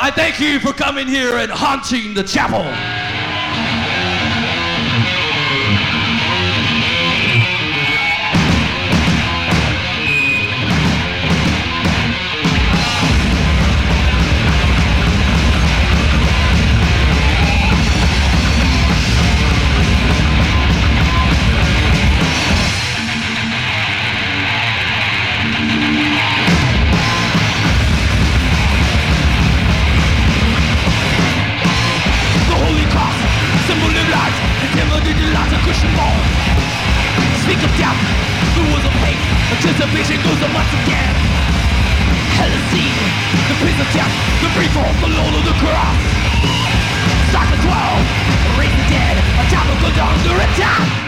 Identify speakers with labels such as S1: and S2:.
S1: I thank you for coming here and haunting the chapel. Speak of death, the words of hate, anticipation goes on once again. Hell is seen, the prince of death, the brief off the Lord of the cross. Cycle 12, raise the dead, a time will go down under attack.